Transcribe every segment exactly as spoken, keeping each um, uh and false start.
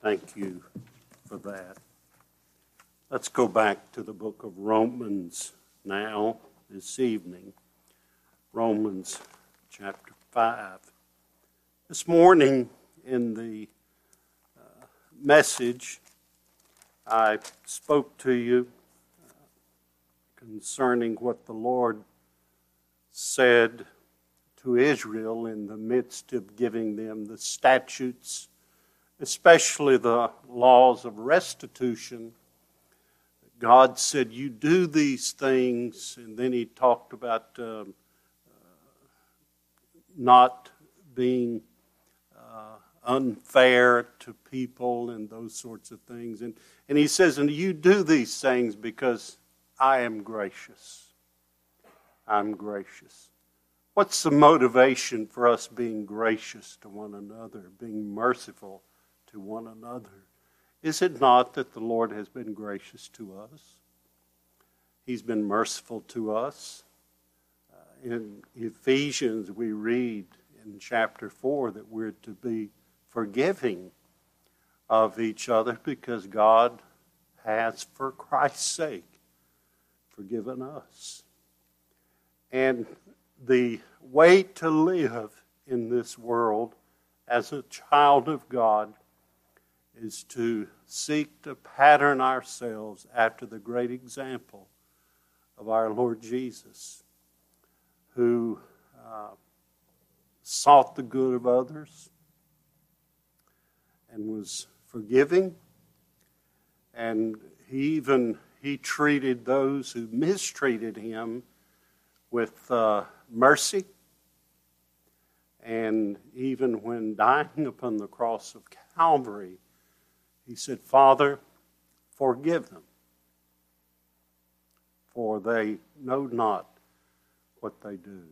Thank you for that. Let's go back to the book of Romans now, this evening. Romans chapter five. This morning in the uh, message, I spoke to you uh, concerning what the Lord said to Israel in the midst of giving them the statutes, especially the laws of restitution. God said, you do these things, and then he talked about um, uh, not being uh, unfair to people and those sorts of things. And, and he says, and you do these things because I am gracious. I'm gracious. What's the motivation for us being gracious to one another, being merciful to one another? Is it not that the Lord has been gracious to us? He's been merciful to us. Uh, in Ephesians, we read in chapter four that we're to be forgiving of each other because God has, for Christ's sake, forgiven us. And the way to live in this world as a child of God is to seek to pattern ourselves after the great example of our Lord Jesus, who uh, sought the good of others and was forgiving, and he even he treated those who mistreated him with uh, mercy. And even when dying upon the cross of Calvary, he said, Father, forgive them, for they know not what they do.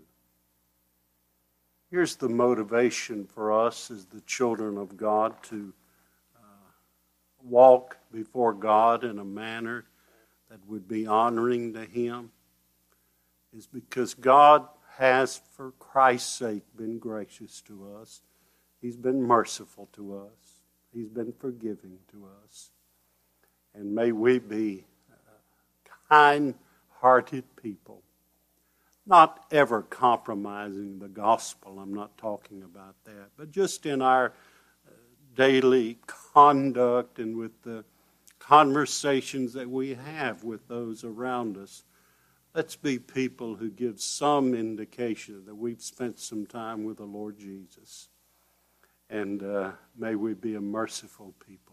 Here's the motivation for us as the children of God to uh, walk before God in a manner that would be honoring to Him, is because God has, for Christ's sake, been gracious to us. He's been merciful to us. He's been forgiving to us. And may we be uh, kind-hearted people, not ever compromising the gospel. I'm not talking about that. But just in our uh, daily conduct and with the conversations that we have with those around us, let's be people who give some indication that we've spent some time with the Lord Jesus. And uh, may we be a merciful people.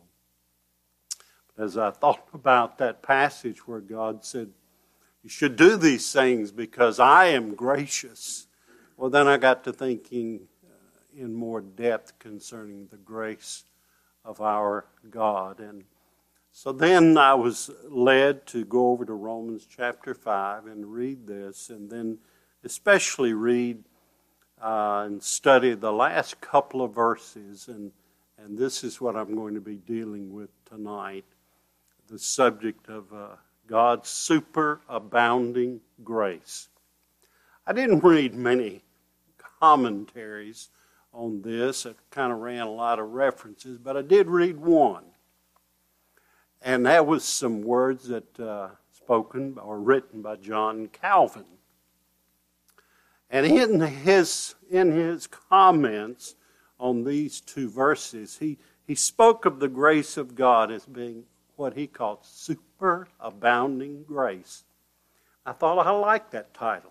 But as I thought about that passage where God said, you should do these things because I am gracious, well, then I got to thinking uh, in more depth concerning the grace of our God. And so then I was led to go over to Romans chapter five and read this, and then especially read Uh, and study the last couple of verses, and, and this is what I'm going to be dealing with tonight, the subject of uh, God's superabounding grace. I didn't read many commentaries on this. I kind of ran a lot of references, but I did read one, and that was some words that uh, spoken or written by John Calvin. And in his in his comments on these two verses, he, he spoke of the grace of God as being what he called superabounding grace. I thought I liked that title.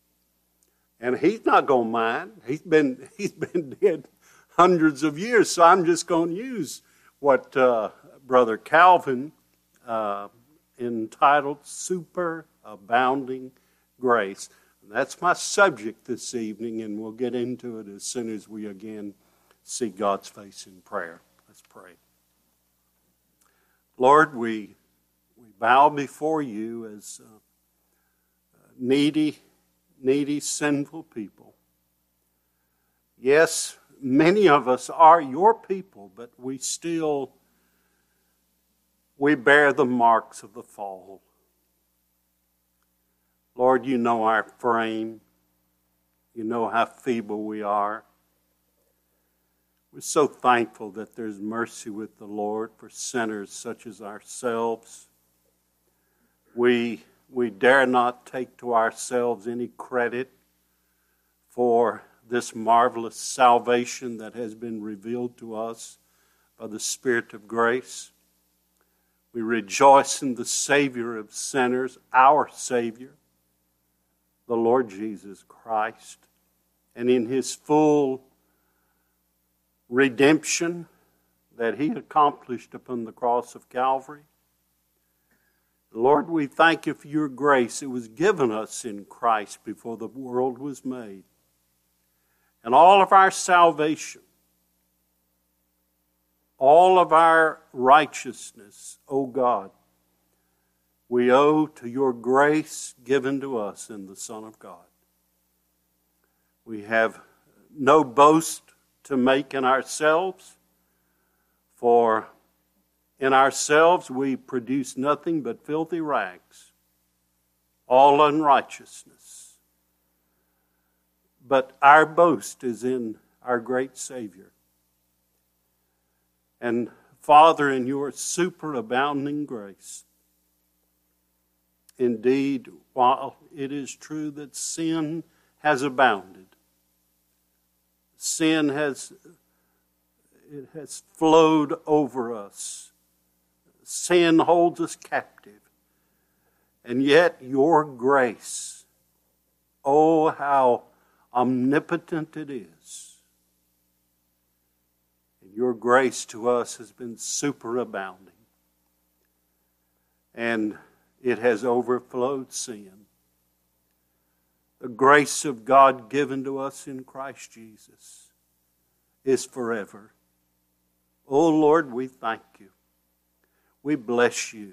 And he's not going to mind. He's been he's been dead hundreds of years, so I'm just going to use what uh, Brother Calvin uh, entitled Superabounding Grace. That's my subject this evening, and we'll get into it as soon as we again see God's face in prayer. Let's pray. Lord, we we bow before you as uh, needy, needy, sinful people. Yes, many of us are your people, but we still, we bear the marks of the fall. Lord, you know our frame. You know how feeble we are. We're so thankful that there's mercy with the Lord for sinners such as ourselves. We, we dare not take to ourselves any credit for this marvelous salvation that has been revealed to us by the Spirit of grace. We rejoice in the Savior of sinners, our Savior, the Lord Jesus Christ, and in His full redemption that He accomplished upon the cross of Calvary. Lord, we thank You for Your grace. It was given us in Christ before the world was made. And all of our salvation, all of our righteousness, O God, we owe to Your grace given to us in the Son of God. We have no boast to make in ourselves, for in ourselves we produce nothing but filthy rags, all unrighteousness. But our boast is in our great Savior. And Father, in Your superabounding grace, indeed, while it is true that sin has abounded, sin has, it has flowed over us. Sin holds us captive. And yet Your grace, oh, how omnipotent it is. And Your grace to us has been superabounding. And it has overflowed sin. The grace of God given to us in Christ Jesus is forever. Oh Lord, we thank You. We bless You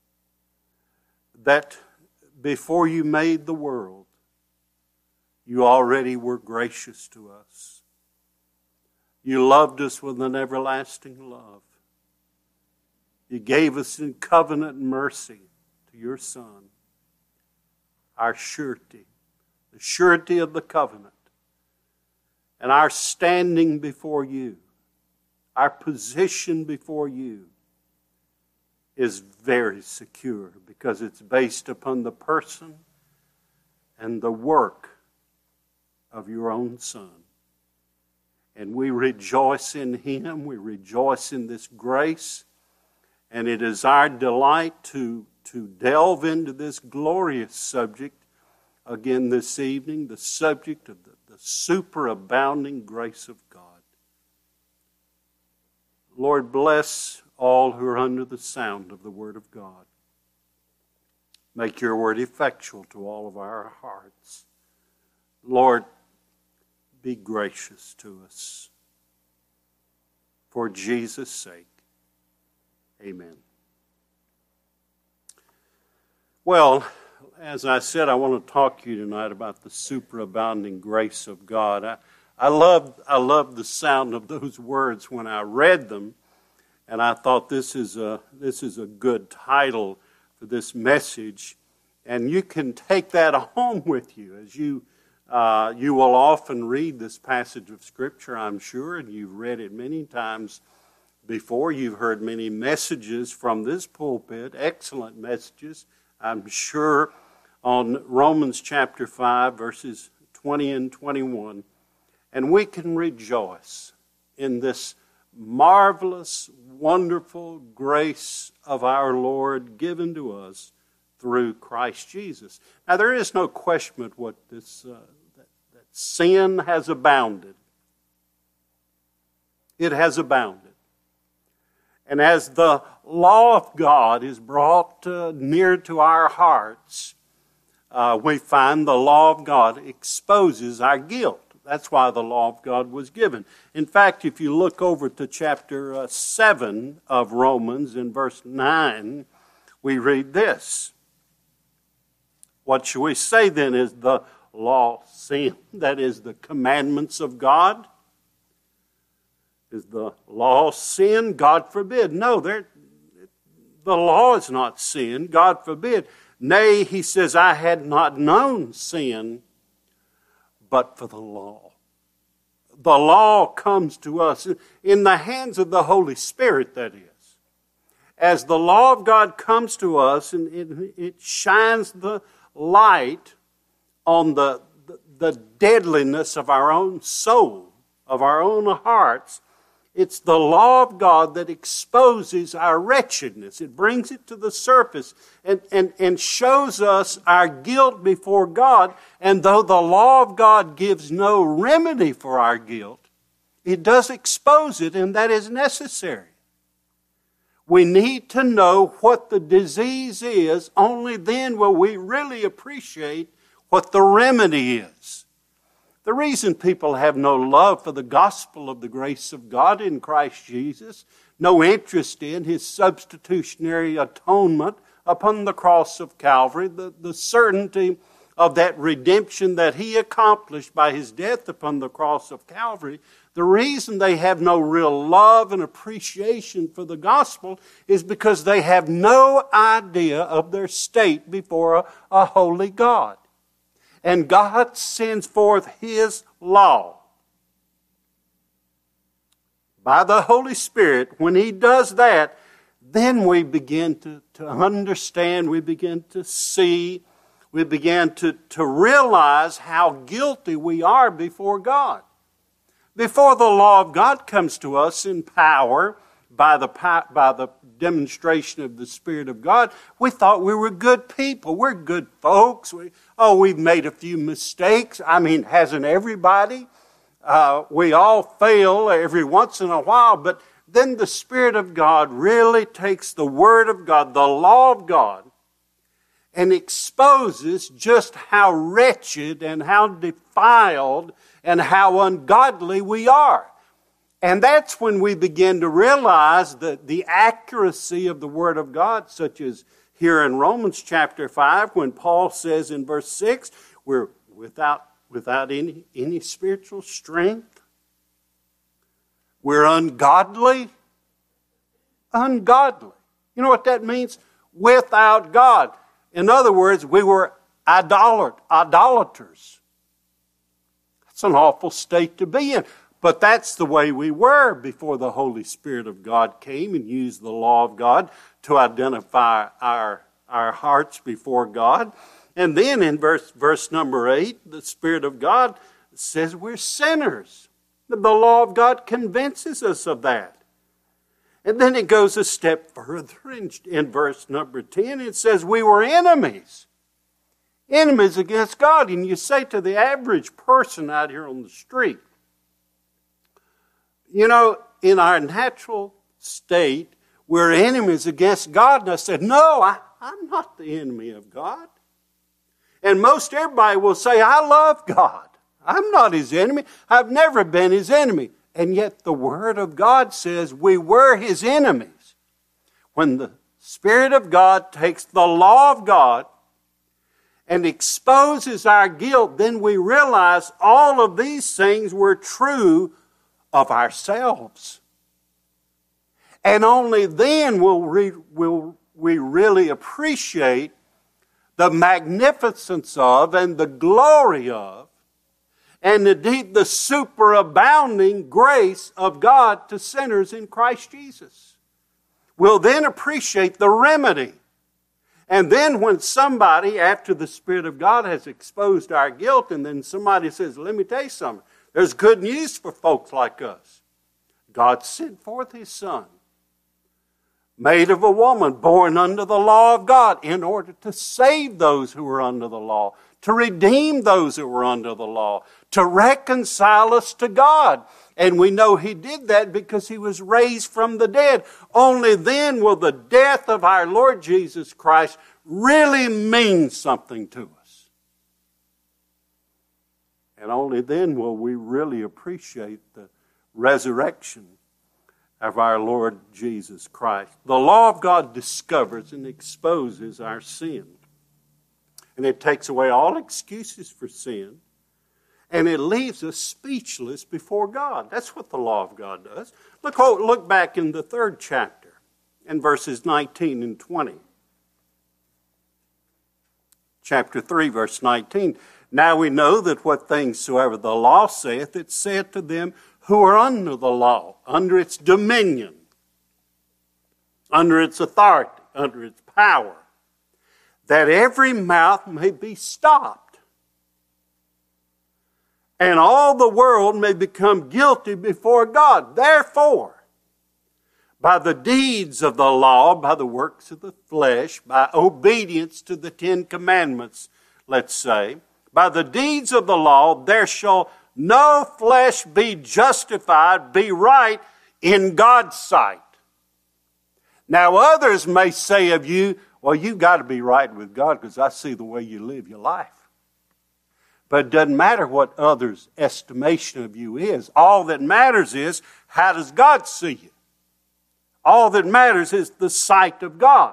that before You made the world, You already were gracious to us. You loved us with an everlasting love. You gave us in covenant mercy to Your Son, our surety, the surety of the covenant, and our standing before You, our position before You is very secure because it's based upon the person and the work of Your own Son. And we rejoice in Him. We rejoice in this grace. And it is our delight to, to delve into this glorious subject again this evening, the subject of the, the superabounding grace of God. Lord, bless all who are under the sound of the Word of God. Make Your Word effectual to all of our hearts. Lord, be gracious to us. For Jesus' sake, amen. Well, as I said, I want to talk to you tonight about the superabounding grace of God. I, I loved, I loved the sound of those words when I read them, and I thought this is a, this is a good title for this message. And you can take that home with you as you uh, you will often read this passage of Scripture, I'm sure, and you've read it many times before. You've heard many messages from this pulpit, excellent messages, I'm sure, on Romans chapter five, verses twenty and twenty-one. And we can rejoice in this marvelous, wonderful grace of our Lord given to us through Christ Jesus. Now, there is no question but what this, uh, that, that sin has abounded. It has abounded. And as the law of God is brought uh, near to our hearts, uh, we find the law of God exposes our guilt. That's why the law of God was given. In fact, if you look over to chapter uh, seven of Romans in verse nine, we read this. What shall we say then? Is the law sin? That is the commandments of God? Is the law sin? God forbid. No, the law is not sin. God forbid. Nay, he says, I had not known sin but for the law. the law comes to us in the hands of the Holy Spirit, that is. As the law of God comes to us and it, it shines the light on the, the, the deadliness of our own soul, of our own hearts, it's the law of God that exposes our wretchedness. It brings it to the surface and, and, and shows us our guilt before God. And though the law of God gives no remedy for our guilt, it does expose it, and that is necessary. We need to know what the disease is. Only then will we really appreciate what the remedy is. The reason people have no love for the gospel of the grace of God in Christ Jesus, no interest in His substitutionary atonement upon the cross of Calvary, the, the certainty of that redemption that He accomplished by His death upon the cross of Calvary, the reason they have no real love and appreciation for the gospel is because they have no idea of their state before a, a holy God. And God sends forth His law by the Holy Spirit. When He does that, then we begin to, to understand, we begin to see, we begin to, to realize how guilty we are before God. Before the law of God comes to us in power, by the, by the demonstration of the Spirit of God, we thought we were good people. We're good folks. We, oh, we've made a few mistakes. I mean, hasn't everybody? Uh, we all fail every once in a while, but then the Spirit of God really takes the Word of God, the law of God, and exposes just how wretched and how defiled and how ungodly we are. And that's when we begin to realize that the accuracy of the Word of God, such as here in Romans chapter five, when Paul says in verse six, we're without, without any, any spiritual strength. We're ungodly. Ungodly. You know what that means? Without God. In other words, we were idolat- idolaters. That's an awful state to be in. But that's the way we were before the Holy Spirit of God came and used the law of God to identify our, our hearts before God. And then in verse, verse number eight, the Spirit of God says we're sinners. The law of God convinces us of that. And then it goes a step further in, in verse number ten. It says we were enemies. Enemies against God. And you say to the average person out here on the street, you know, in our natural state, we're enemies against God. And I said, no, I, I'm not the enemy of God. And most everybody will say, I love God. I'm not His enemy. I've never been His enemy. And yet the Word of God says we were His enemies. When the Spirit of God takes the law of God and exposes our guilt, then we realize all of these things were true of ourselves. And only then will we, will we really appreciate the magnificence of and the glory of and indeed the superabounding grace of God to sinners in Christ Jesus. We'll then appreciate the remedy. And then when somebody, after the Spirit of God has exposed our guilt, and then somebody says, let me tell you something, there's good news for folks like us. God sent forth His Son, made of a woman, born under the law of God, in order to save those who were under the law, to redeem those who were under the law, to reconcile us to God. And we know He did that because He was raised from the dead. Only then will the death of our Lord Jesus Christ really mean something to us. And only then will we really appreciate the resurrection of our Lord Jesus Christ. The law of God discovers and exposes our sin. And it takes away all excuses for sin. And it leaves us speechless before God. That's what the law of God does. Look, look back in the third chapter in verses nineteen and twenty. Chapter three, verse nineteen. Now we know that what things soever the law saith, it saith to them who are under the law, under its dominion, under its authority, under its power, that every mouth may be stopped, and all the world may become guilty before God. Therefore, by the deeds of the law, by the works of the flesh, by obedience to the Ten Commandments, let's say, by the deeds of the law, there shall no flesh be justified, be right in God's sight. Now others may say of you, well, you've got to be right with God because I see the way you live your life. But it doesn't matter what others' estimation of you is. All that matters is, how does God see you? All that matters is the sight of God.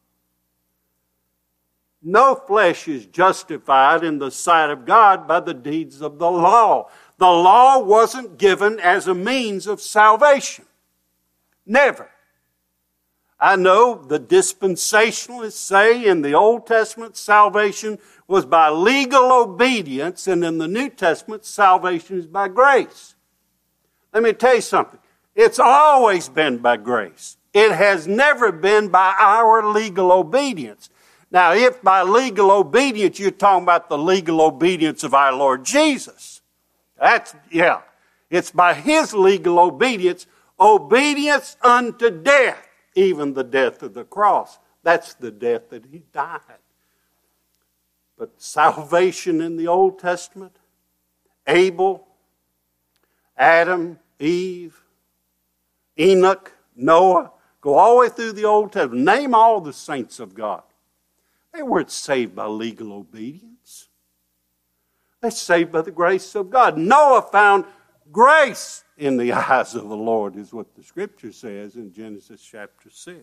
No flesh is justified in the sight of God by the deeds of the law. The law wasn't given as a means of salvation. Never. I know the dispensationalists say in the Old Testament salvation was by legal obedience, and in the New Testament salvation is by grace. Let me tell you something. It's always been by grace. It has never been by our legal obedience. Now, if by legal obedience you're talking about the legal obedience of our Lord Jesus, that's, yeah, it's by His legal obedience, obedience unto death, even the death of the cross. That's the death that He died. But salvation in the Old Testament, Abel, Adam, Eve, Enoch, Noah, go all the way through the Old Testament. Name all the saints of God. They weren't saved by legal obedience. They're saved by the grace of God. Noah found grace in the eyes of the Lord, is what the Scripture says in Genesis chapter six.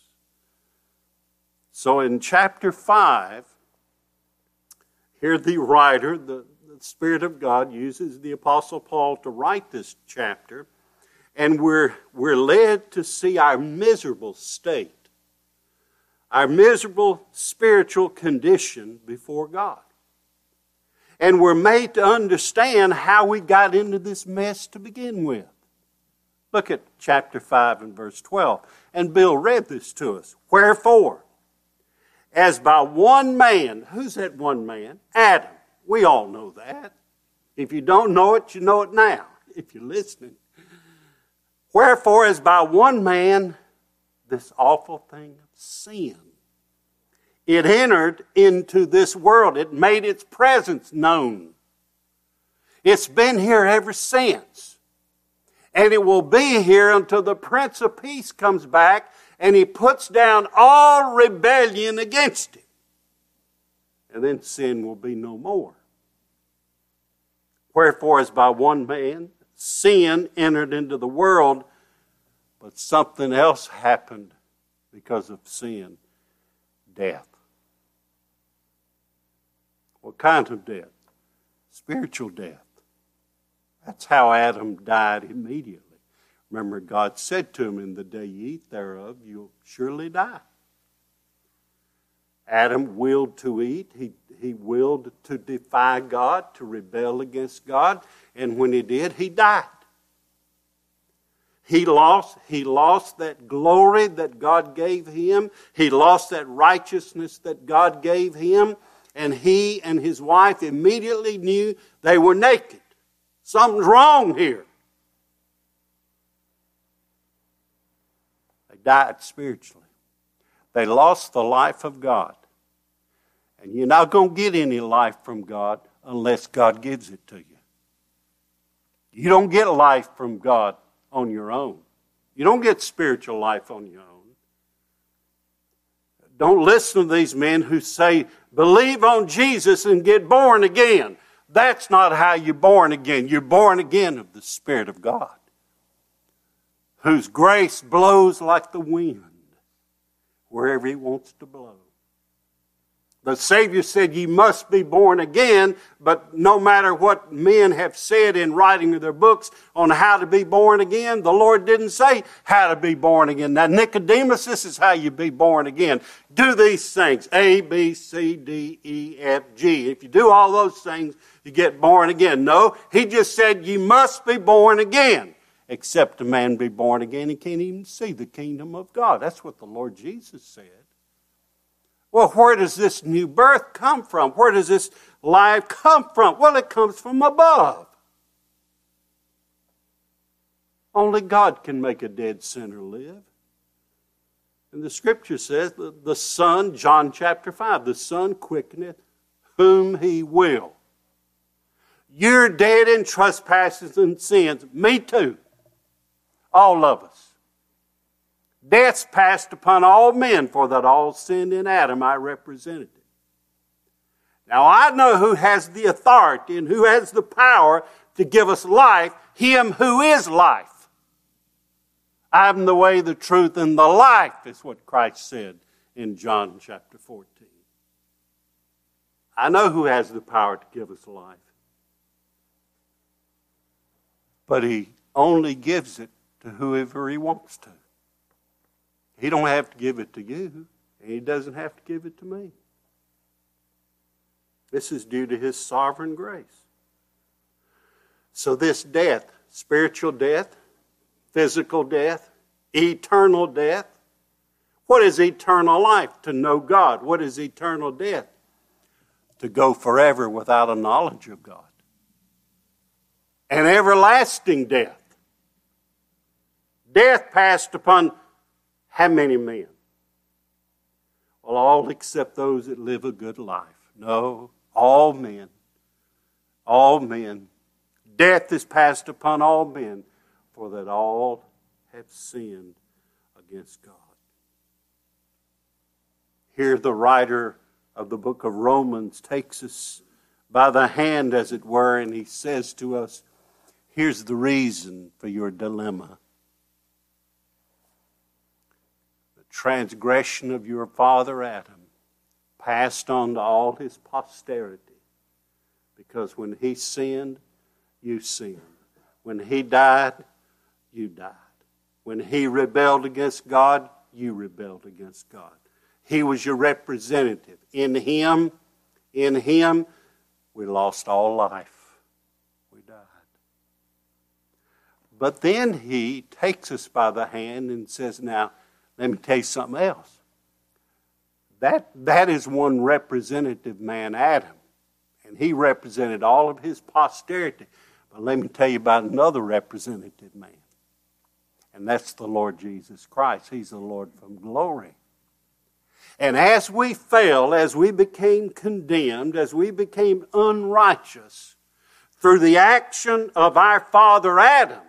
So in chapter five, here the writer, the, the Spirit of God, uses the Apostle Paul to write this chapter, and we're, we're led to see our miserable state, our miserable spiritual condition before God. And we're made to understand how we got into this mess to begin with. Look at chapter five and verse twelve. And Bill read this to us. Wherefore, as by one man, who's that one man? Adam. We all know that. If you don't know it, you know it now, if you're listening. Wherefore, as by one man, this awful thing of sin, it entered into this world. It made its presence known. It's been here ever since. And it will be here until the Prince of Peace comes back and He puts down all rebellion against Him. And then sin will be no more. Wherefore, as by one man, sin entered into the world, but something else happened because of sin. Death. What kind of death? Spiritual death. That's how Adam died immediately. Remember, God said to him, in the day you eat thereof, you'll surely die. Adam willed to eat. He, he willed to defy God, to rebel against God. And when he did, he died. He lost, he lost that glory that God gave him. He lost that righteousness that God gave him. And he and his wife immediately knew they were naked. Something's wrong here. They died spiritually. They lost the life of God. And you're not going to get any life from God unless God gives it to you. You don't get life from God on your own. You don't get spiritual life on your own. Don't listen to these men who say, believe on Jesus and get born again. That's not how you're born again. You're born again of the Spirit of God, whose grace blows like the wind wherever He wants to blow. The Savior said, "Ye must be born again," but no matter what men have said in writing their books on how to be born again, the Lord didn't say how to be born again. Now, Nicodemus, this is how you be born again. Do these things, A, B, C, D, E, F, G. If you do all those things, you get born again. No, he just said, "You must be born again." Except a man be born again, he can't even see the kingdom of God. That's what the Lord Jesus said. Well, where does this new birth come from? Where does this life come from? Well, it comes from above. Only God can make a dead sinner live. And the Scripture says that the Son, John chapter five, the Son quickeneth whom He will. You're dead in trespasses and sins. Me too. All of us. Death's passed upon all men, for that all sinned in Adam, I represented it. Now I know who has the authority and who has the power to give us life, Him who is life. I am the way, the truth, and the life, is what Christ said in John chapter fourteen. I know who has the power to give us life. But He only gives it to whoever He wants to. He don't have to give it to you, and He doesn't have to give it to me. This is due to His sovereign grace. So this death, spiritual death, physical death, eternal death. What is eternal life? To know God. What is eternal death? To go forever without a knowledge of God. And everlasting death. Death passed upon how many men? Well, all except those that live a good life. No, all men. All men. Death is passed upon all men, for that all have sinned against God. Here the writer of the book of Romans takes us by the hand, as it were, and he says to us, here's the reason for your dilemma. Transgression of your father Adam passed on to all his posterity, because when he sinned, you sinned. When he died, you died. When he rebelled against God, you rebelled against God. He was your representative. In him, in him, we lost all life. We died. But then he takes us by the hand and says, now, let me tell you something else. That, that is one representative man, Adam. And he represented all of his posterity. But let me tell you about another representative man. And that's the Lord Jesus Christ. He's the Lord from glory. And as we fell, as we became condemned, as we became unrighteous, through the action of our father Adam,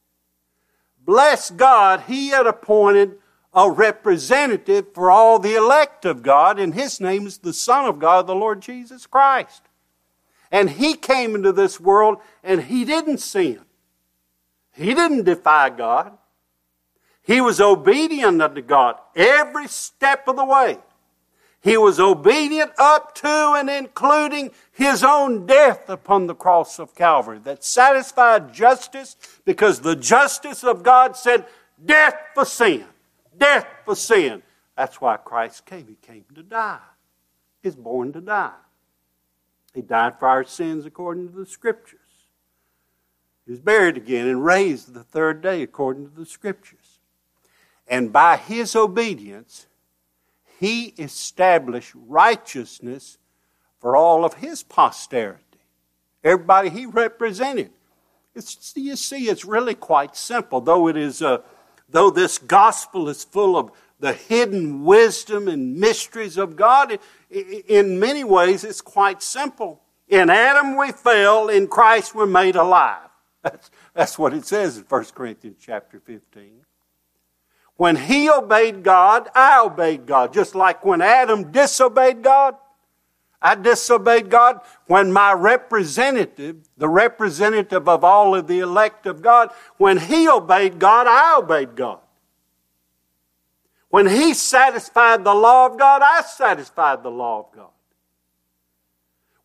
bless God, He had appointed a representative for all the elect of God, and His name is the Son of God, the Lord Jesus Christ. And He came into this world, and He didn't sin. He didn't defy God. He was obedient unto God every step of the way. He was obedient up to and including His own death upon the cross of Calvary that satisfied justice, because the justice of God said, death for sin. Death for sin. That's why Christ came. He came to die. He was born to die. He died for our sins according to the Scriptures. He was buried again and raised the third day according to the Scriptures. And by His obedience, He established righteousness for all of His posterity. Everybody He represented. It's, you see, it's really quite simple, though it is a Though this gospel is full of the hidden wisdom and mysteries of God, in many ways it's quite simple. In Adam we fell, in Christ we're made alive. That's, that's what it says in First Corinthians chapter fifteen. When he obeyed God, I obeyed God. Just like when Adam disobeyed God, I disobeyed God. When my representative, the representative of all of the elect of God, when he obeyed God, I obeyed God. When he satisfied the law of God, I satisfied the law of God.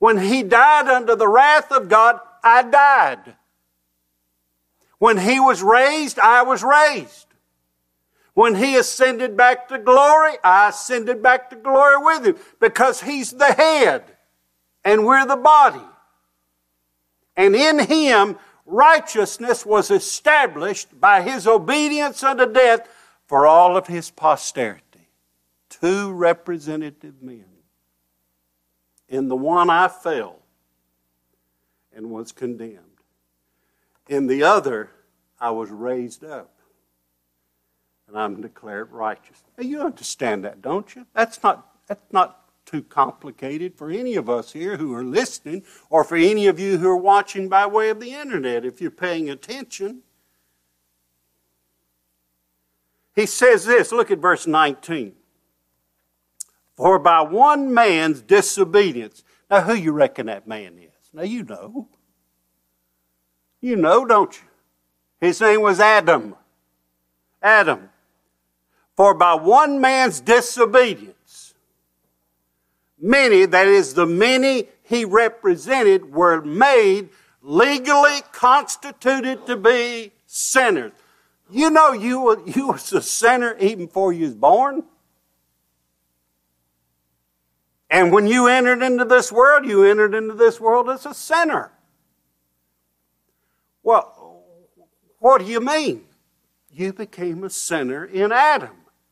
When he died under the wrath of God, I died. When he was raised, I was raised. When he ascended back to glory, I ascended back to glory with him, because he's the head and we're the body. And in him, righteousness was established by his obedience unto death for all of his posterity. Two representative men. In the one I fell and was condemned. In the other, I was raised up. And I'm declared righteous. Now, you understand that, don't you? That's not, that's not too complicated for any of us here who are listening, or for any of you who are watching by way of the internet, if you're paying attention. He says this, look at verse nineteen. For by one man's disobedience. Now, who you reckon that man is? Now, you know. You know, don't you? His name was Adam. Adam. For by one man's disobedience, many, that is the many he represented, were made legally constituted to be sinners. You know you were, you was a sinner even before you was born. And when you entered into this world, you entered into this world as a sinner. Well, what do you mean? You became a sinner in Adam.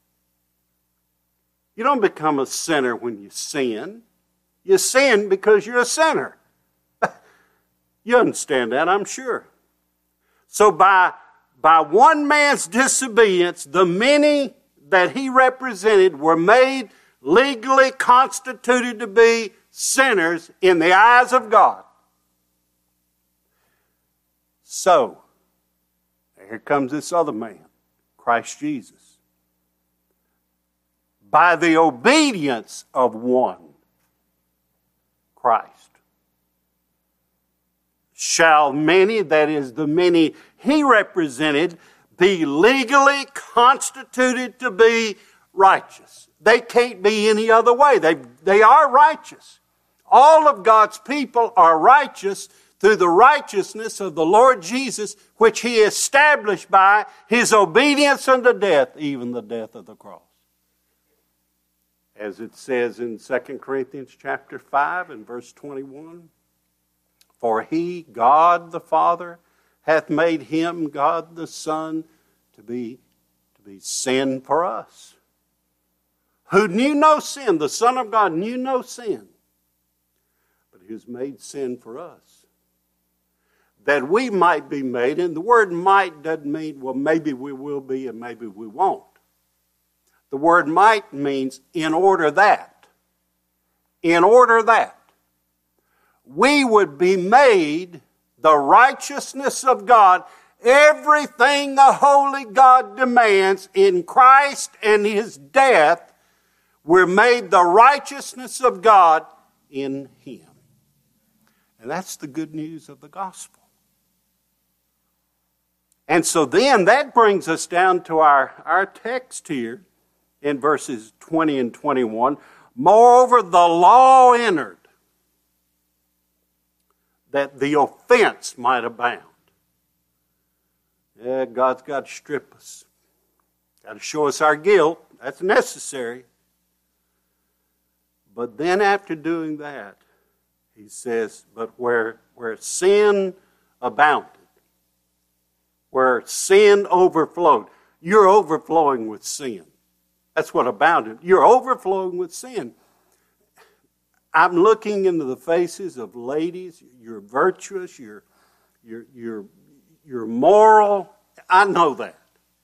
You don't become a sinner when you sin. You sin because you're a sinner. You understand that, I'm sure. So by, by one man's disobedience, the many that he represented were made legally constituted to be sinners in the eyes of God. So, here comes this other man, Christ Jesus. By the obedience of one, Christ, shall many, that is the many he represented, be legally constituted to be righteous. They can't be any other way. They, they are righteous. All of God's people are righteous through the righteousness of the Lord Jesus, which he established by his obedience unto death, even the death of the cross. As it says in Second Corinthians chapter five and verse twenty-one, for he, God the Father, hath made him, God the Son, to be, to be sin for us. Who knew no sin, the Son of God knew no sin, but he was made sin for us, that we might be made. And the word might doesn't mean, well, maybe we will be and maybe we won't. The word might means in order that. In order that. We would be made the righteousness of God. Everything the Holy God demands in Christ and his death, we're made the righteousness of God in him. And that's the good news of the gospel. And so then that brings us down to our, our text here in verses twenty and twenty-one. Moreover, the law entered that the offense might abound. Yeah, God's got to strip us. Got to show us our guilt. That's necessary. But then after doing that, he says, but where, where sin abounded, where sin overflowed, you're overflowing with sin. That's what abounded. You're overflowing with sin. I'm looking into the faces of ladies. You're virtuous. You're, you're, you're, you're moral. I know that.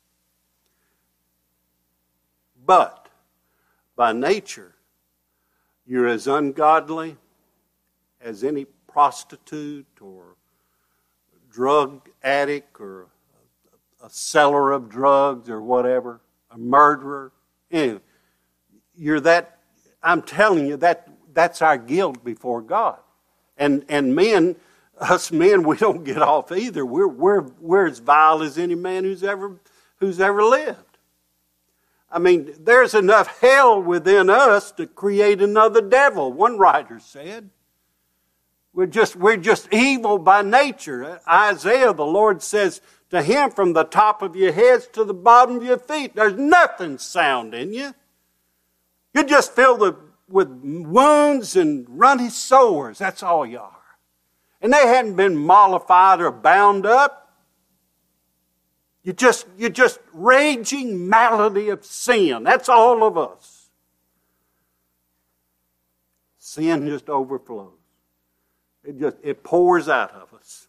But by nature, you're as ungodly as any prostitute or drug addict or a seller of drugs or whatever, a murderer. Anyway, you're that, I'm telling you, that that's our guilt before God. And and men, us men, we don't get off either. We're we're we're as vile as any man who's ever who's ever lived. I mean, there's enough hell within us to create another devil, one writer said. We're just, we're just evil by nature. Isaiah, the Lord says to him, from the top of your heads to the bottom of your feet, there's nothing sound in you. You're just filled with, with wounds and runny sores. That's all you are. And they hadn't been mollified or bound up. You're just, you're just raging malady of sin. That's all of us. Sin just overflows. It just, it pours out of us.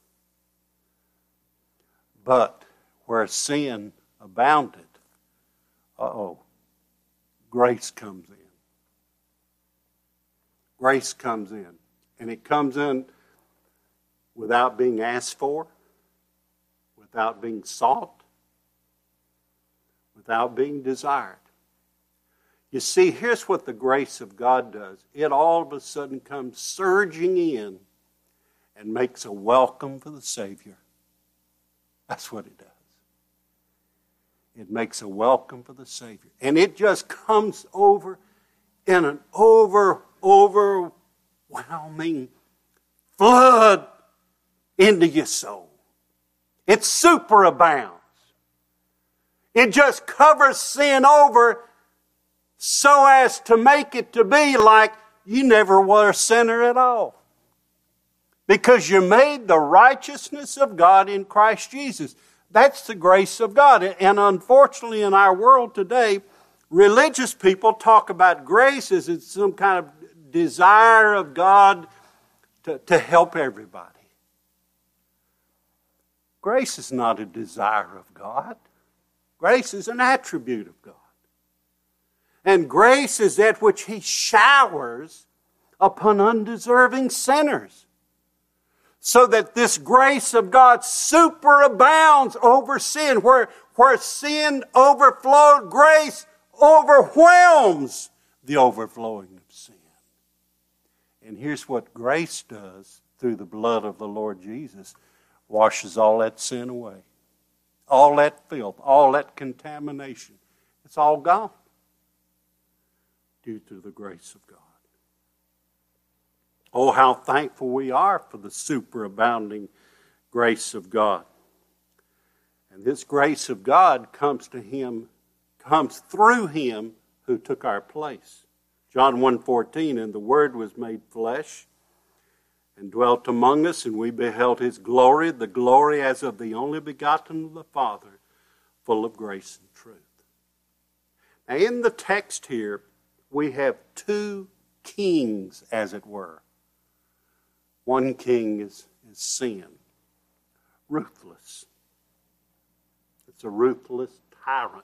But where sin abounded, uh-oh, grace comes in. Grace comes in. And it comes in without being asked for, without being sought, without being desired. You see, here's what the grace of God does. It all of a sudden comes surging in and makes a welcome for the Savior. That's what it does. It makes a welcome for the Savior. And it just comes over in an over, overwhelming flood into your soul. It superabounds. It just covers sin over so as to make it to be like you never were a sinner at all. Because you're made the righteousness of God in Christ Jesus. That's the grace of God. And unfortunately in our world today, religious people talk about grace as it's some kind of desire of God to, to help everybody. Grace is not a desire of God. Grace is an attribute of God. And grace is that which He showers upon undeserving sinners. So that this grace of God superabounds over sin. Where, where sin overflowed, grace overwhelms the overflowing of sin. And here's what grace does through the blood of the Lord Jesus. Washes all that sin away. All that filth, all that contamination. It's all gone due to the grace of God. Oh, how thankful we are for the superabounding grace of God. And this grace of God comes to Him, comes through Him who took our place. John one fourteen, and the Word was made flesh and dwelt among us, and we beheld His glory, the glory as of the only begotten of the Father, full of grace and truth. Now in the text here, we have two kings, as it were. One king is, is sin, ruthless. It's a ruthless tyrant.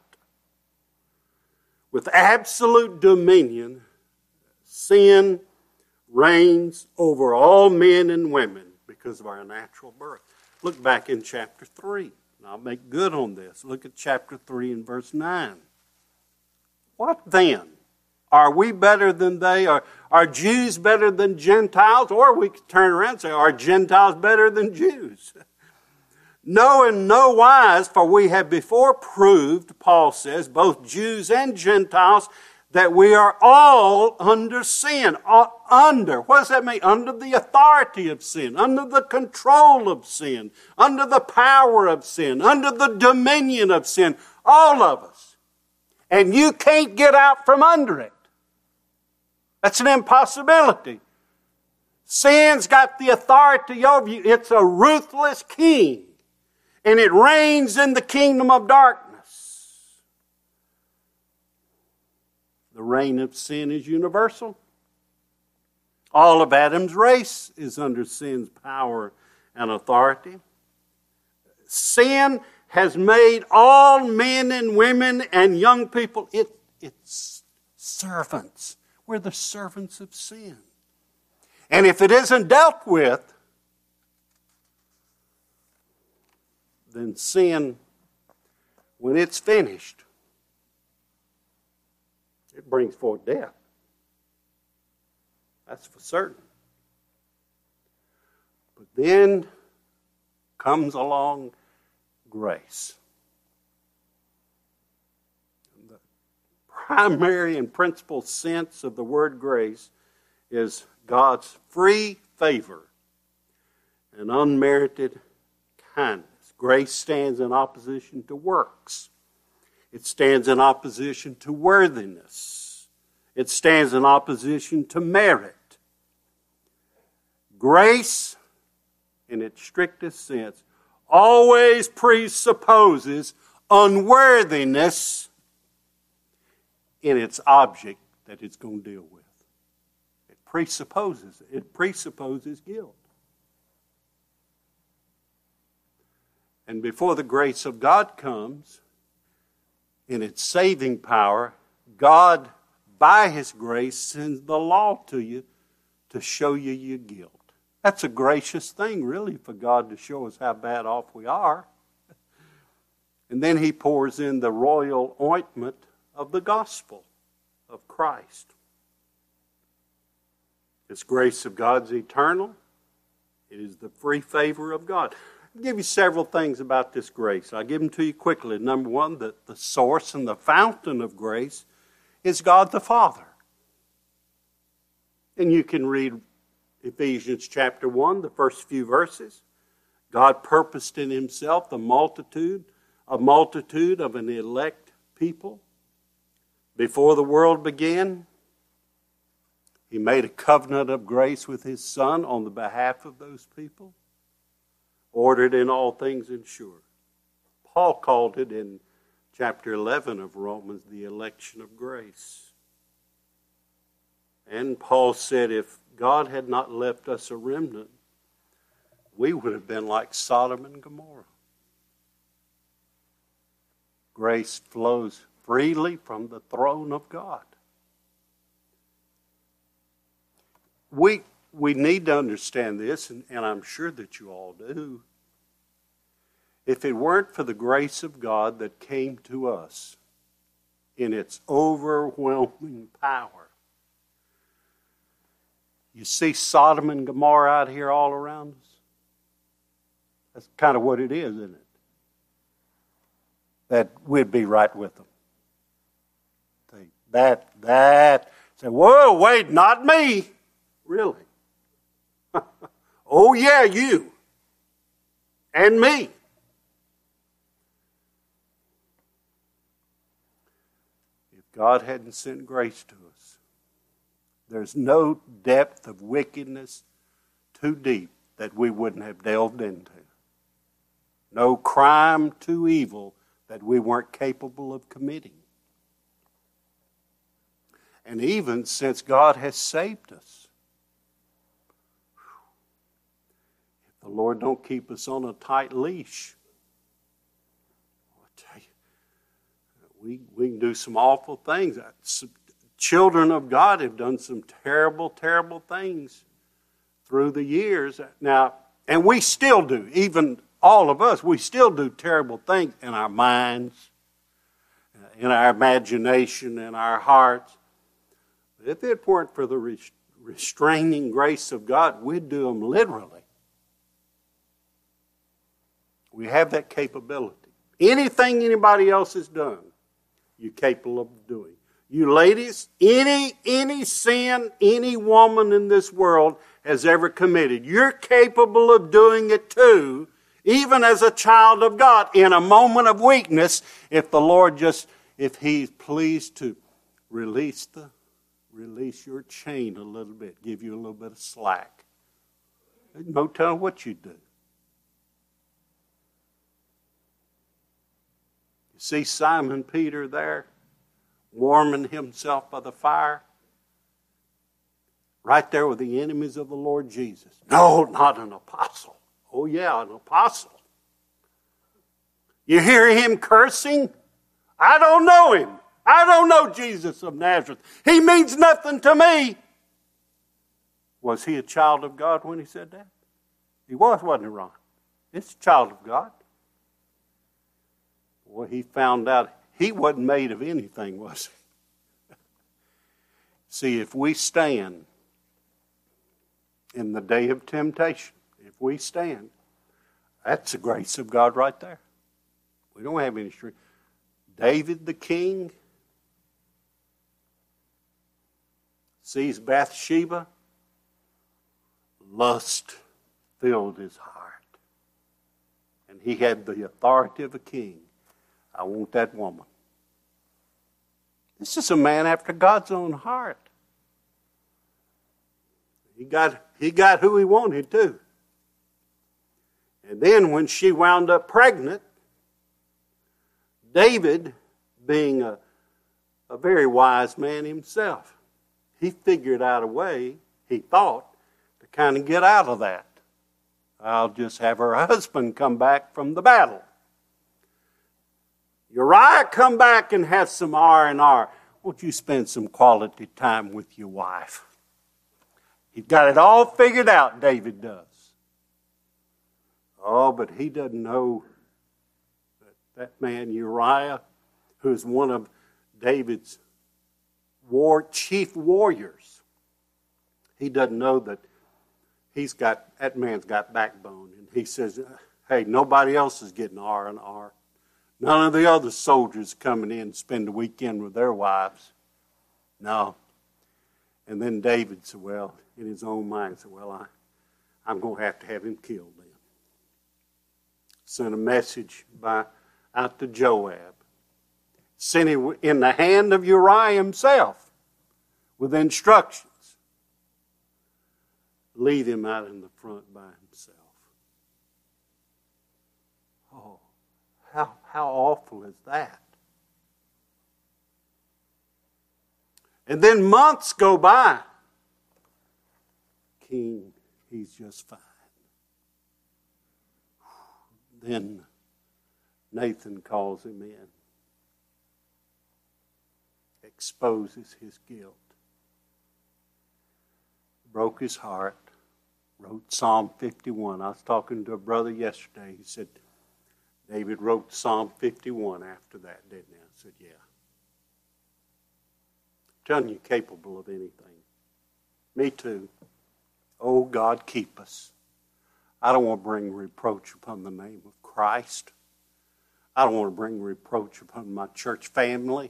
With absolute dominion, sin reigns over all men and women because of our natural birth. Look back in chapter three, and I'll make good on this. Look at chapter three and verse nine. What then? Are we better than they? Are, are Jews better than Gentiles? Or we could turn around and say, are Gentiles better than Jews? No, in no wise, for we have before proved, Paul says, both Jews and Gentiles, that we are all under sin. All under, what does that mean? Under the authority of sin, under the control of sin, under the power of sin, under the dominion of sin. All of us. And you can't get out from under it. That's an impossibility. Sin's got the authority over you. It's a ruthless king. And it reigns in the kingdom of darkness. The reign of sin is universal. All of Adam's race is under sin's power and authority. Sin has made all men and women and young people, it, it's servants. We're the servants of sin. And if it isn't dealt with, then sin, when it's finished, it brings forth death. That's for certain. But then comes along grace. The primary and principal sense of the word grace is God's free favor and unmerited kindness. Grace stands in opposition to works. It stands in opposition to worthiness. It stands in opposition to merit. Grace, in its strictest sense, always presupposes unworthiness in its object that it's going to deal with. It presupposes, it presupposes guilt. And before the grace of God comes, in its saving power, God, by His grace, sends the law to you to show you your guilt. That's a gracious thing, really, for God to show us how bad off we are. And then He pours in the royal ointment of the gospel of Christ. This grace of God's eternal. It is the free favor of God. I'll give you several things about this grace. I'll give them to you quickly. Number one, that the source and the fountain of grace is God the Father. And you can read Ephesians chapter one, the first few verses. God purposed in Himself the multitude, a multitude of an elect people. Before the world began, He made a covenant of grace with His Son on the behalf of those people. Ordered in all things and sure. Paul called it in chapter eleven of Romans the election of grace. And Paul said if God had not left us a remnant, we would have been like Sodom and Gomorrah. Grace flows freely from the throne of God. We, we need to understand this, and, and I'm sure that you all do. If it weren't for the grace of God that came to us in its overwhelming power, you see Sodom and Gomorrah out here all around us? That's kind of what it is, isn't it? That we'd be right with them. That, that, say, whoa, wait, not me. Really? Oh, yeah, you. And me. If God hadn't sent grace to us, there's no depth of wickedness too deep that we wouldn't have delved into. No crime too evil that we weren't capable of committing. And even since God has saved us, if the Lord don't keep us on a tight leash, I'll tell you, we, we can do some awful things. Some children of God have done some terrible, terrible things through the years. Now, and we still do, even all of us, we still do terrible things in our minds, in our imagination, in our hearts. But if it weren't for the restraining grace of God, we'd do them literally. We have that capability. Anything anybody else has done, you're capable of doing. You ladies, any, any sin any woman in this world has ever committed, you're capable of doing it too, even as a child of God, in a moment of weakness, if the Lord just, if He's pleased to release the, release your chain a little bit, give you a little bit of slack. There's no telling what you'd do. You see Simon Peter there, warming himself by the fire, right there with the enemies of the Lord Jesus. No, not an apostle. Oh yeah, an apostle. You hear him cursing? I don't know him. I don't know Jesus of Nazareth. He means nothing to me. Was he a child of God when he said that? He was, wasn't he, Ron? It's a child of God. Well, he found out he wasn't made of anything, was he? See, if we stand in the day of temptation, if we stand, that's the grace of God right there. We don't have any strength. David the king sees Bathsheba, lust filled his heart. And he had the authority of a king. I want that woman. This is a man after God's own heart. He got, he got who he wanted too. And then when she wound up pregnant, David, being a, a very wise man himself, he figured out a way, he thought, to kind of get out of that. I'll just have her husband come back from the battle. Uriah, come back and have some R and R. Won't you spend some quality time with your wife? He's got it all figured out, David does. Oh, but he doesn't know that that man Uriah, who's one of David's war chief warriors, he doesn't know that he's got that man's got backbone. And he says, hey, nobody else is getting R and R. None of the other soldiers coming in to spend the weekend with their wives. No. And then David said, well, in his own mind, said, well, I, I'm going to have to have him killed then. Sent a message by out to Joab. Sent it in the hand of Uriah himself with instructions. Leave him out in the front by himself. Oh, how, how awful is that? And then months go by. King, he's just fine. Then Nathan calls him in, exposes his guilt, broke his heart, wrote Psalm fifty-one. I was talking to a brother yesterday. He said, David wrote Psalm fifty-one after that, didn't he? I said, yeah. I'm telling you, capable of anything. Me too. Oh, God, keep us. I don't want to bring reproach upon the name of Christ. I don't want to bring reproach upon my church family.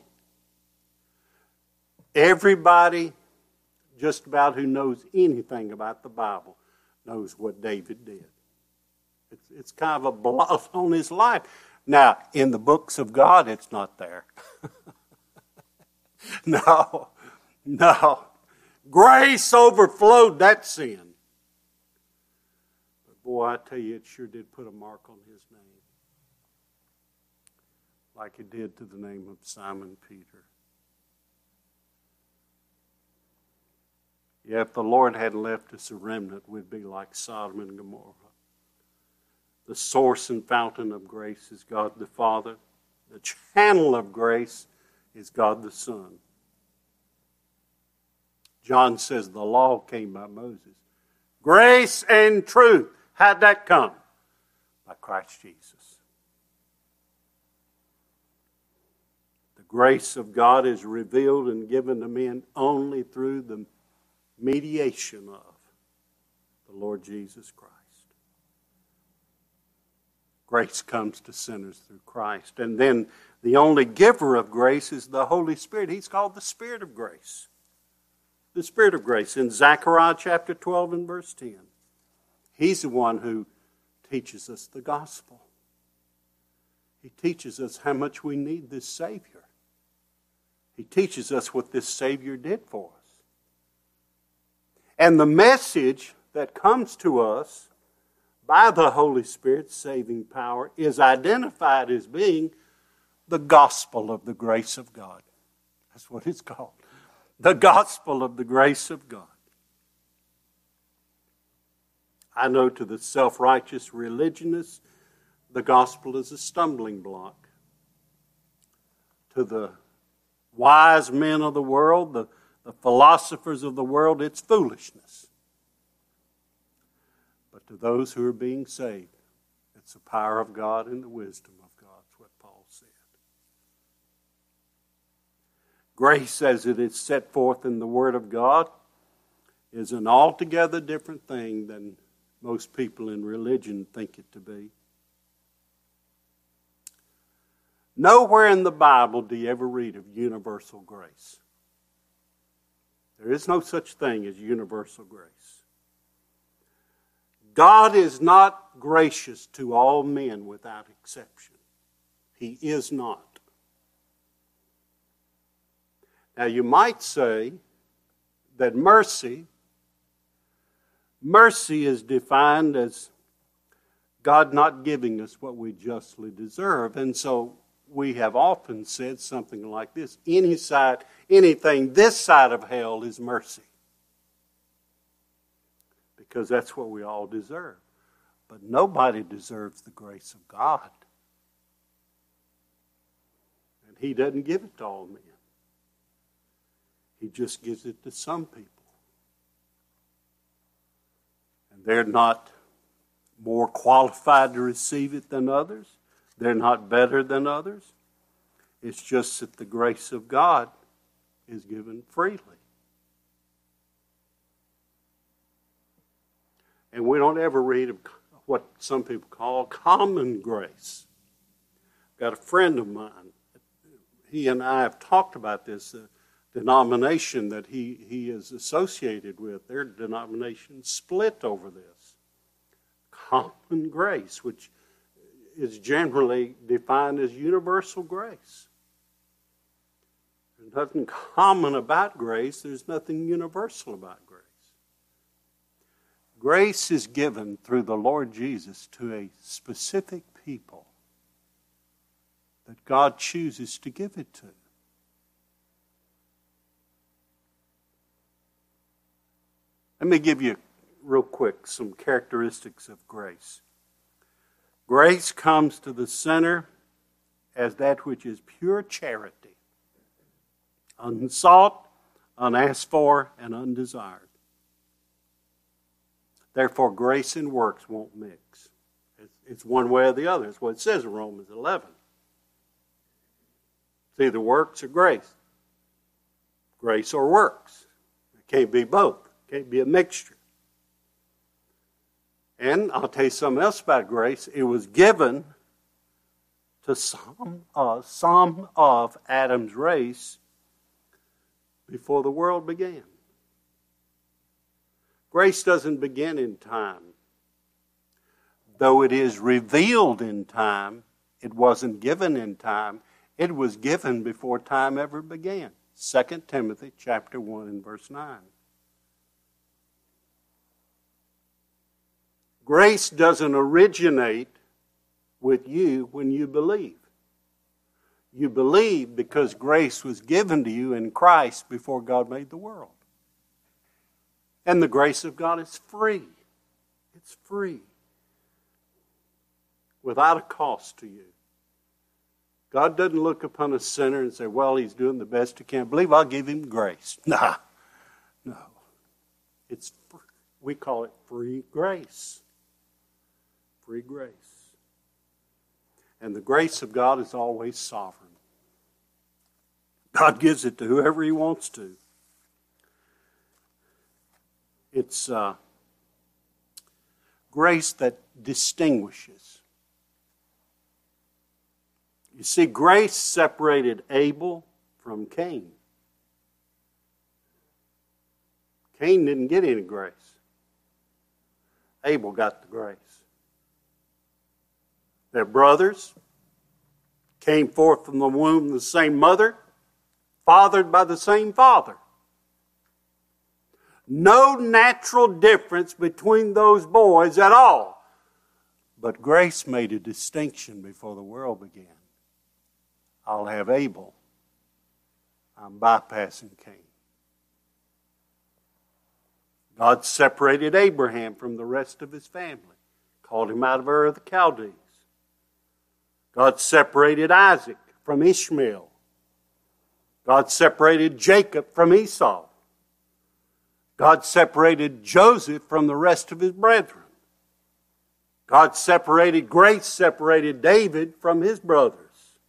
Everybody, just about who knows anything about the Bible, knows what David did. It's, it's kind of a blot on his life. Now, in the books of God, it's not there. no, no. Grace overflowed that sin. But boy, I tell you, it sure did put a mark on his name. Like it did to the name of Simon Peter. Yeah, if the Lord hadn't left us a remnant, we'd be like Sodom and Gomorrah. The source and fountain of grace is God the Father. The channel of grace is God the Son. John says the law came by Moses. Grace and truth. How'd that come? By Christ Jesus. The grace of God is revealed and given to men only through the mediation of the Lord Jesus Christ. Grace comes to sinners through Christ. And then the only giver of grace is the Holy Spirit. He's called the Spirit of grace. The Spirit of grace in Zechariah chapter twelve and verse ten. He's the one who teaches us the gospel. He teaches us how much we need this Savior. He teaches us what this Savior did for us. And the message that comes to us by the Holy Spirit's saving power is identified as being the gospel of the grace of God. That's what it's called. The gospel of the grace of God. I know to the self-righteous religionist, the gospel is a stumbling block. To the wise men of the world, the, the philosophers of the world, it's foolishness. But to those who are being saved, it's the power of God and the wisdom of God. That's what Paul said. Grace, as it is set forth in the Word of God, is an altogether different thing than most people in religion think it to be. Nowhere in the Bible do you ever read of universal grace. There is no such thing as universal grace. God is not gracious to all men without exception. He is not. Now you might say that mercy, mercy is defined as God not giving us what we justly deserve. And so we have often said something like this: any side, anything this side of hell is mercy. Because that's what we all deserve. But nobody deserves the grace of God. And He doesn't give it to all men. He just gives it to some people. And they're not more qualified to receive it than others. They're not better than others. It's just that the grace of God is given freely. And we don't ever read of what some people call common grace. I've got a friend of mine. He and I have talked about this uh, denomination that he, he is associated with. Their denomination split over this. Common grace, which is generally defined as universal grace. There's nothing common about grace. There's nothing universal about grace. Grace is given through the Lord Jesus to a specific people that God chooses to give it to. Let me give you real quick some characteristics of grace. Grace comes to the sinner as that which is pure charity, unsought, unasked for, and undesired. Therefore, grace and works won't mix. It's one way or the other. It's what it says in Romans eleven. It's either works or grace. Grace or works. It can't be both. It can't be a mixture. And I'll tell you something else about grace. It was given to some, uh, some of Adam's race before the world began. Grace doesn't begin in time. Though it is revealed in time, it wasn't given in time. It was given before time ever began. Second Timothy chapter one and verse nine. Grace doesn't originate with you when you believe. You believe because grace was given to you in Christ before God made the world. And the grace of God is free. It's free. Without a cost to you. God doesn't look upon a sinner and say, well, he's doing the best he can. Believe I'll give him grace. Nah. No. It's free. We call it free grace. Free grace. And the grace of God is always sovereign. God gives it to whoever He wants to. It's uh, grace that distinguishes. You see, grace separated Abel from Cain. Cain didn't get any grace. Abel got the grace. They're brothers, came forth from the womb of the same mother, fathered by the same father. No natural difference between those boys at all. But grace made a distinction before the world began. I'll have Abel. I'm bypassing Cain. God separated Abraham from the rest of his family, called him out of Ur of the Chaldees. God separated Isaac from Ishmael. God separated Jacob from Esau. God separated Joseph from the rest of his brethren. God separated, grace separated David from his brothers.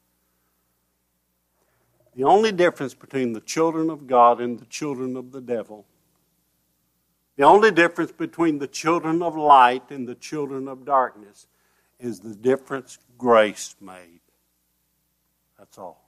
The only difference between the children of God and the children of the devil, the only difference between the children of light and the children of darkness is the difference grace made. That's all.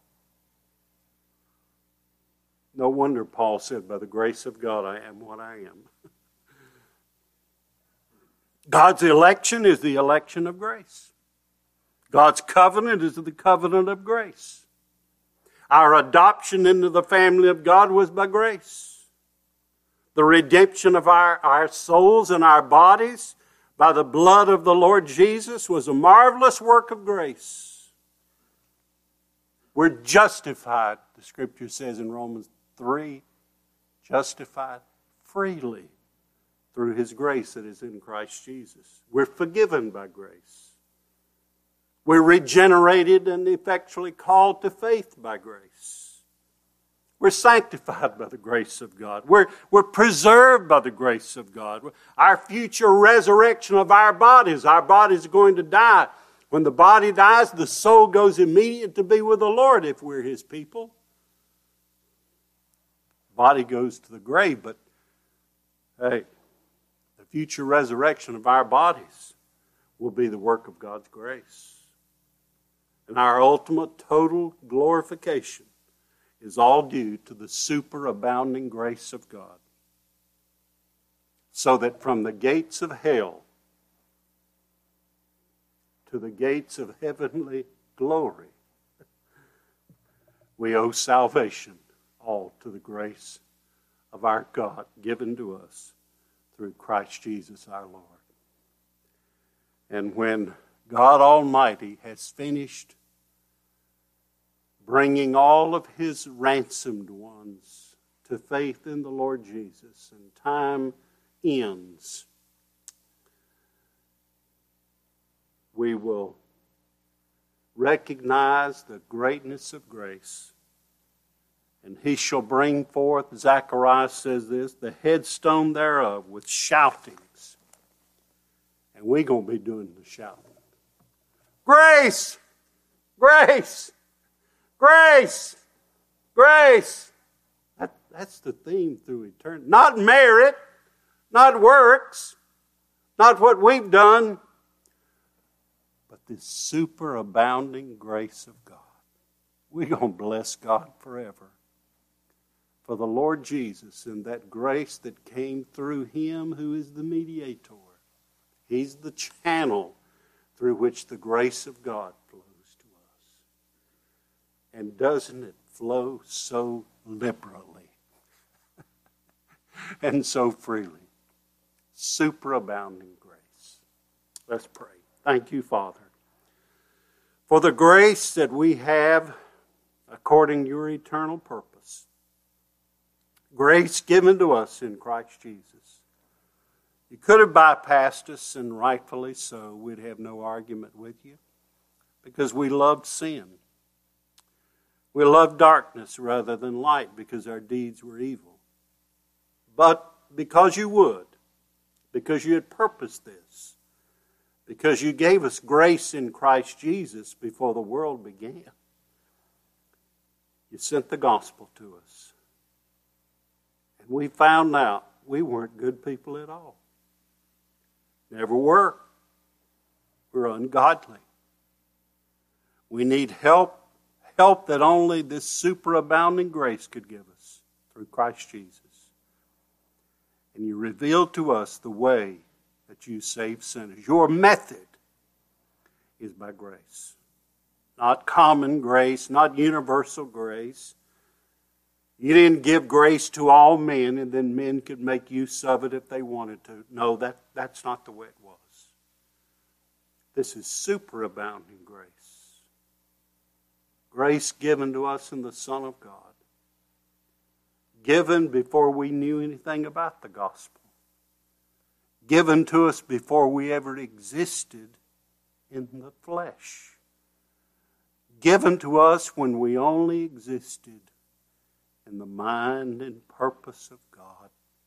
No wonder Paul said, by the grace of God I am what I am. God's election is the election of grace. God's covenant is the covenant of grace. Our adoption into the family of God was by grace. The redemption of our, our souls and our bodies by the blood of the Lord Jesus was a marvelous work of grace. We're justified, the Scripture says in Romans three, justified freely through His grace that is in Christ Jesus. We're forgiven by grace. We're regenerated and effectually called to faith by grace. We're sanctified by the grace of God. We're, we're preserved by the grace of God. Our future resurrection of our bodies, our bodies are going to die. When the body dies, the soul goes immediately to be with the Lord if we're His people. The body goes to the grave, but hey, the future resurrection of our bodies will be the work of God's grace. And our ultimate total glorification is all due to the superabounding grace of God. So that from the gates of hell to the gates of heavenly glory, we owe salvation all to the grace of our God given to us through Christ Jesus our Lord. And when God Almighty has finished bringing all of His ransomed ones to faith in the Lord Jesus, and time ends, we will recognize the greatness of grace. And He shall bring forth, Zechariah says this, the headstone thereof with shoutings. And we're going to be doing the shouting. Grace! Grace! Grace! Grace! That, that's the theme through eternity. Not merit, not works, not what we've done, but this superabounding grace of God. We're going to bless God forever for the Lord Jesus and that grace that came through Him who is the mediator. He's the channel through which the grace of God flows to us. And doesn't it flow so liberally and so freely? Superabounding grace. Let's pray. Thank you, Father, for the grace that we have according to your eternal purpose. Grace given to us in Christ Jesus. You could have bypassed us, and rightfully so. We'd have no argument with you because we loved sin. We loved darkness rather than light because our deeds were evil. But because you would, because you had purposed this, because you gave us grace in Christ Jesus before the world began, you sent the gospel to us. And we found out we weren't good people at all. Never were. We're ungodly. We need help, help that only this superabounding grace could give us through Christ Jesus. And you revealed to us the way that you save sinners. Your method is by grace. Not common grace, not universal grace. You didn't give grace to all men and then men could make use of it if they wanted to. No, that, that's not the way it was. This is superabounding grace. Grace given to us in the Son of God. Given before we knew anything about the gospel. Given to us before we ever existed in the flesh. Given to us when we only existed in the mind and purpose of God.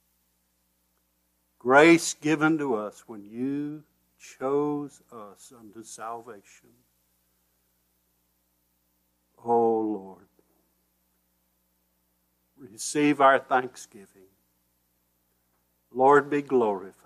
Grace given to us when you chose us unto salvation. Oh Lord, receive our thanksgiving. Lord, be glorified.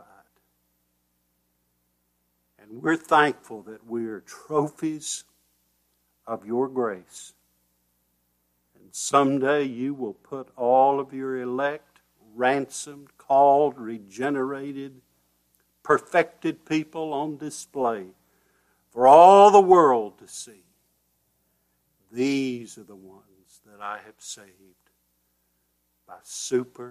And we're thankful that we are trophies of your grace. And someday you will put all of your elect, ransomed, called, regenerated, perfected people on display for all the world to see. These are the ones that I have saved by superabounding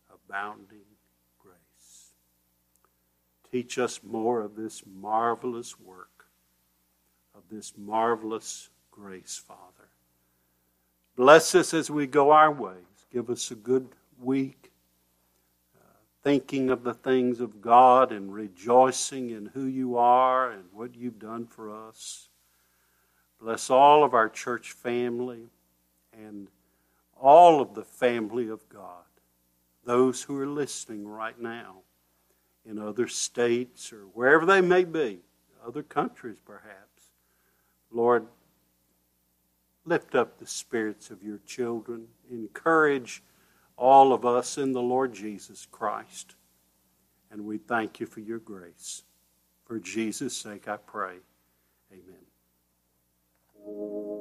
grace. Teach us more of this marvelous work, of this marvelous grace, Father. Bless us as we go our ways. Give us a good week, uh, thinking of the things of God and rejoicing in who you are and what you've done for us. Bless all of our church family and all of the family of God, those who are listening right now in other states or wherever they may be, other countries perhaps. Lord, lift up the spirits of your children. Encourage all of us in the Lord Jesus Christ. And we thank you for your grace. For Jesus' sake I pray. Amen.